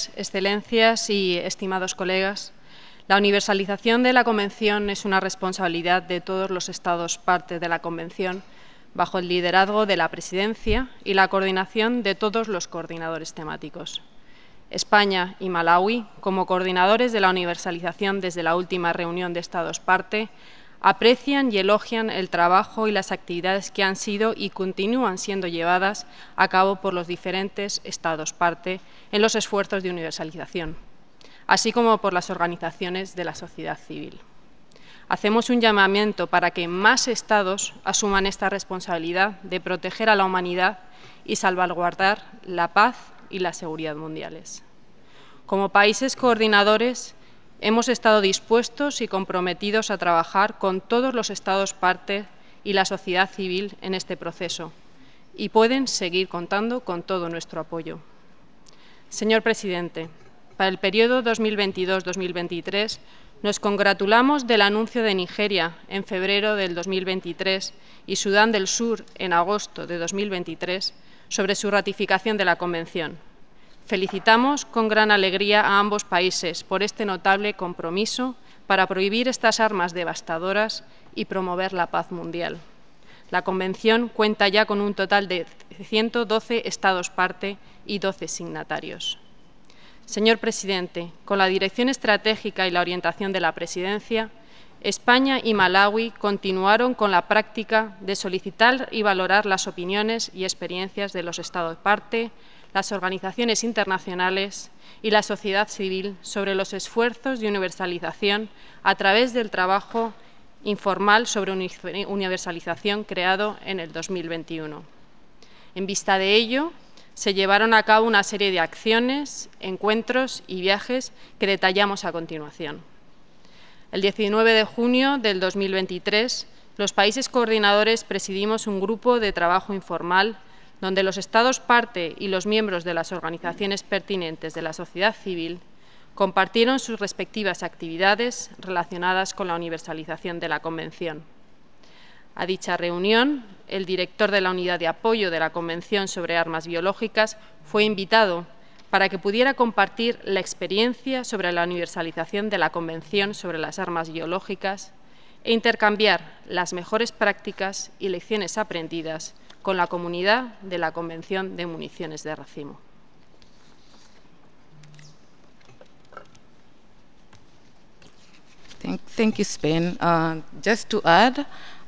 Señorías, Excelencias y estimados colegas, la universalización de la Convención es una responsabilidad de todos los Estados partes de la Convención, bajo el liderazgo de la Presidencia y la coordinación de todos los coordinadores temáticos. España y Malaui, como coordinadores de la universalización desde la última reunión de Estados parte, aprecian y elogian el trabajo y las actividades que han sido y continúan siendo llevadas a cabo por los diferentes Estados parte en los esfuerzos de universalización, así como por las organizaciones de la sociedad civil. Hacemos un llamamiento para que más Estados asuman esta responsabilidad de proteger a la humanidad y salvaguardar la paz y la seguridad mundiales. Como países coordinadores, hemos estado dispuestos y comprometidos a trabajar con todos los Estados parte y la sociedad civil en este proceso, y pueden seguir contando con todo nuestro apoyo. Señor presidente, para el periodo 2022-2023, nos congratulamos del anuncio de Nigeria en febrero del 2023 y Sudán del Sur en agosto de 2023 sobre su ratificación de la Convención. Felicitamos con gran alegría a ambos países por este notable compromiso para prohibir estas armas devastadoras y promover la paz mundial. La Convención cuenta ya con un total de 112 Estados parte y 12 signatarios. Señor presidente, con la dirección estratégica y la orientación de la Presidencia, España y Malaui continuaron con la práctica de solicitar y valorar las opiniones y experiencias de los Estados parte, las organizaciones internacionales y la sociedad civil sobre los esfuerzos de universalización a través del trabajo informal sobre universalización creado en el 2021. En vista de ello, se llevaron a cabo una serie de acciones, encuentros y viajes que detallamos a continuación. El 19 de junio del 2023, los países coordinadores presidimos un grupo de trabajo informal donde los Estados parte y los miembros de las organizaciones pertinentes de la sociedad civil compartieron sus respectivas actividades relacionadas con la universalización de la Convención. A dicha reunión, el director de la Unidad de Apoyo de la Convención sobre Armas Biológicas fue invitado para que pudiera compartir la experiencia sobre la universalización de la Convención sobre las Armas Biológicas e intercambiar las mejores prácticas y lecciones aprendidas con la comunidad de la Convención de Municiones de Racimo. Thank you, Sven. Just to add,